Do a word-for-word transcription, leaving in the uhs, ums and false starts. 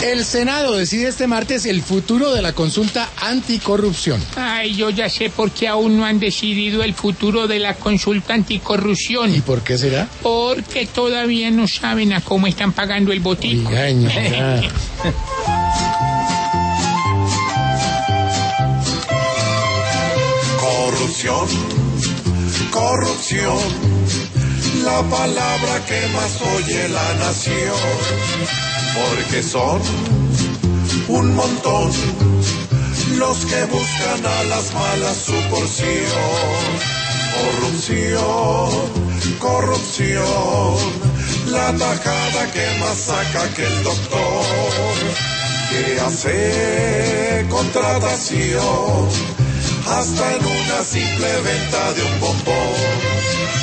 El Senado decide este martes el futuro de la consulta anticorrupción. Ay, yo ya sé por qué aún no han decidido el futuro de la consulta anticorrupción. ¿Y por qué será? Porque todavía no saben a cómo están pagando el botico. Oigaño, ya. Corrupción, corrupción, la palabra que más oye la nación, porque son un montón los que buscan a las malas su porción. Corrupción, corrupción, la tajada que más saca que el doctor, que hace contratación hasta en una simple venta de un bombón.